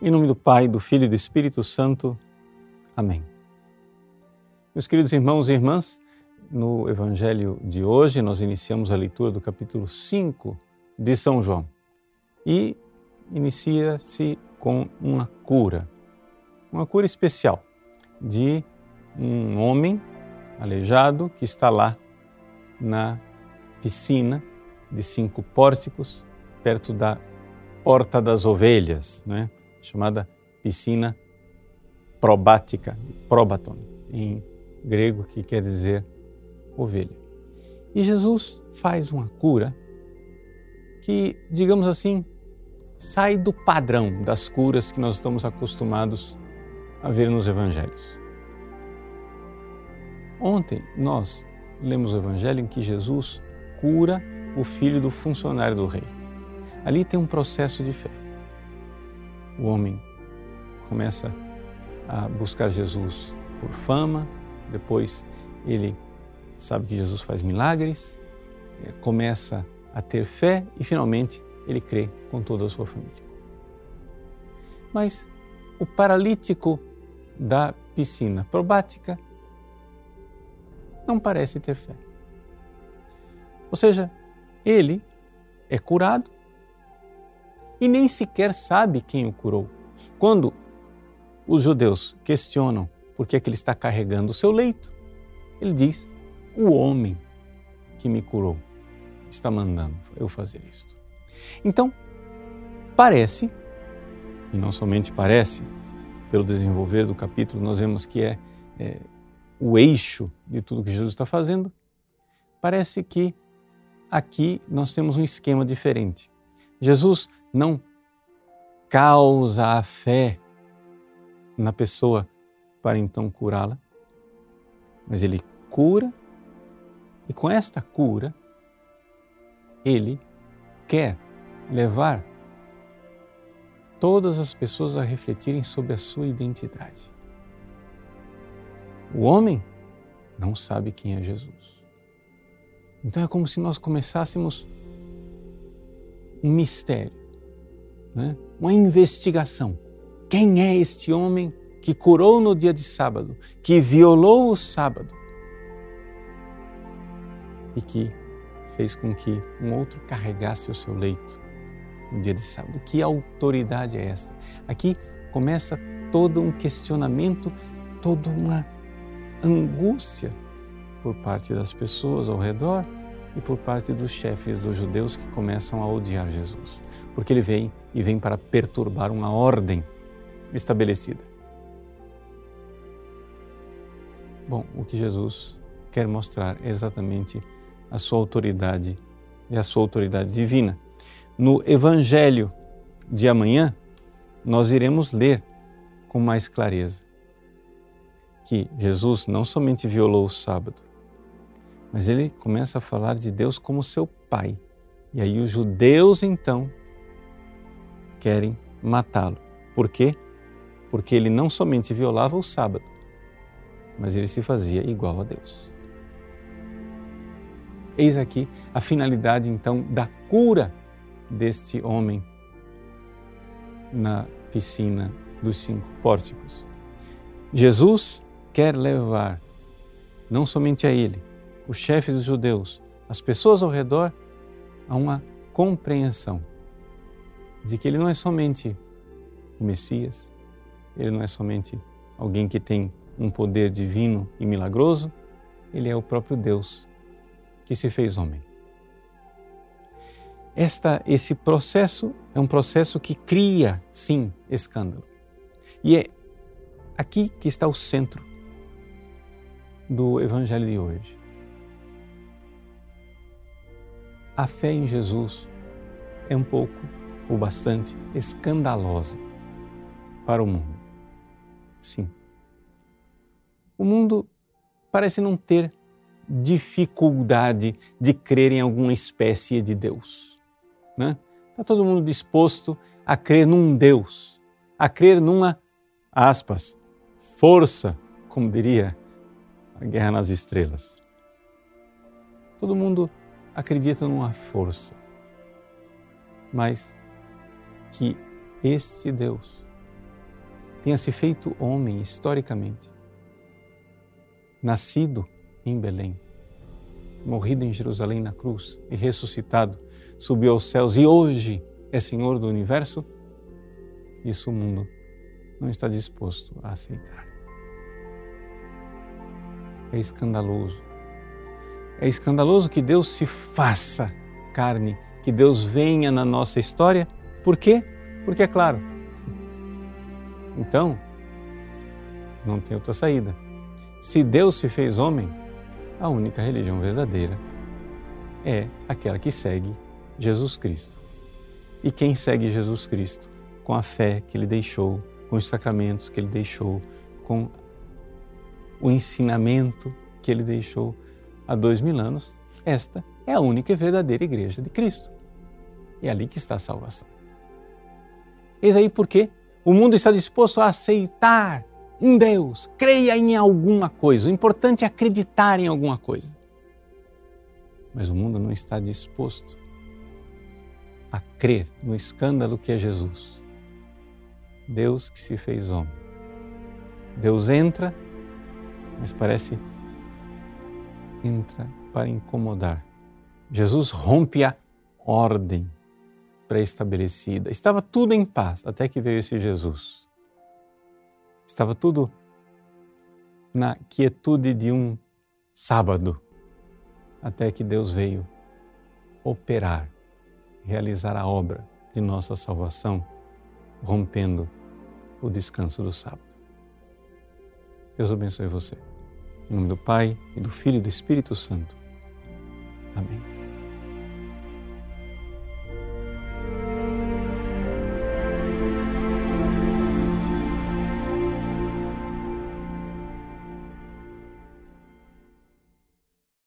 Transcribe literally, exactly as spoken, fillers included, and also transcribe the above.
Em nome do Pai, do Filho e do Espírito Santo. Amém. Meus queridos irmãos e irmãs, no Evangelho de hoje nós iniciamos a leitura do capítulo cinco de São João e inicia-se com uma cura, uma cura especial de um homem aleijado que está lá na piscina de cinco pórticos, perto da Porta das Ovelhas, né? Chamada piscina probática, probaton, em grego, que quer dizer ovelha. E Jesus faz uma cura que, digamos assim, sai do padrão das curas que nós estamos acostumados a ver nos evangelhos. Ontem nós lemos o evangelho em que Jesus cura o filho do funcionário do rei. Ali tem um processo de fé. O homem começa a buscar Jesus por fama, depois ele sabe que Jesus faz milagres, começa a ter fé e finalmente ele crê com toda a sua família. Mas o paralítico da piscina probática não parece ter fé. Ou seja, ele é curado e nem sequer sabe quem o curou. Quando os judeus questionam por que é que ele está carregando o seu leito, ele diz: o homem que me curou está mandando eu fazer isto. Então, parece, e não somente parece, pelo desenvolver do capítulo nós vemos que é, é o eixo de tudo que Jesus está fazendo, parece que aqui nós temos um esquema diferente. Jesus não causa a fé na pessoa para então curá-la, mas ele cura e com esta cura ele quer levar todas as pessoas a refletirem sobre a sua identidade. O homem não sabe quem é Jesus. Então é como se nós começássemos um mistério, né? Uma investigação. Quem é este homem que curou no dia de sábado, que violou o sábado e que fez com que um outro carregasse o seu leito no dia de sábado? Que autoridade é essa? Aqui começa todo um questionamento, toda uma angústia por parte das pessoas ao redor e por parte dos chefes dos judeus que começam a odiar Jesus, porque ele vem e vem para perturbar uma ordem estabelecida. Bom, o que Jesus quer mostrar é exatamente a sua autoridade e a sua autoridade divina. No Evangelho de amanhã, nós iremos ler com mais clareza que Jesus não somente violou o sábado, mas ele começa a falar de Deus como seu Pai. E aí os judeus, então, querem matá-lo. Por quê? Porque ele não somente violava o sábado, mas ele se fazia igual a Deus. Eis aqui a finalidade, então, da cura deste homem na piscina dos cinco pórticos. Jesus quer levar, não somente a ele, os chefes dos judeus, as pessoas ao redor, a uma compreensão de que ele não é somente o Messias, ele não é somente alguém que tem um poder divino e milagroso, ele é o próprio Deus que se fez homem. Esta, esse processo é um processo que cria, sim, escândalo. E é aqui que está o centro do Evangelho de hoje. A fé em Jesus é um pouco, ou bastante, escandalosa para o mundo. Sim. O mundo parece não ter dificuldade de crer em alguma espécie de Deus, né? Está todo mundo disposto a crer num Deus, a crer numa, aspas, força, como diria a Guerra nas Estrelas. Todo mundo acredita numa força, mas que esse Deus tenha se feito homem historicamente, nascido em Belém, morrido em Jerusalém na cruz e ressuscitado, subiu aos céus e hoje é Senhor do universo, isso o mundo não está disposto a aceitar. É escandaloso. É escandaloso que Deus se faça carne, que Deus venha na nossa história. Por quê? Porque é claro. Então, não tem outra saída. Se Deus se fez homem, a única religião verdadeira é aquela que segue Jesus Cristo. E quem segue Jesus Cristo com a fé que Ele deixou, com os sacramentos que Ele deixou, com o ensinamento que Ele deixou há dois mil anos, esta é a única e verdadeira igreja de Cristo. É ali que está a salvação. Eis aí porque o mundo está disposto a aceitar um Deus, creia em alguma coisa. O importante é acreditar em alguma coisa. Mas o mundo não está disposto a crer no escândalo que é Jesus. Deus que se fez homem. Deus entra, mas parece entra para incomodar. Jesus rompe a ordem pré-estabelecida. Estava tudo em paz até que veio esse Jesus. Estava tudo na quietude de um sábado, até que Deus veio operar, realizar a obra de nossa salvação, rompendo o descanso do sábado. Deus abençoe você. Em nome do Pai, e do Filho e do Espírito Santo. Amém.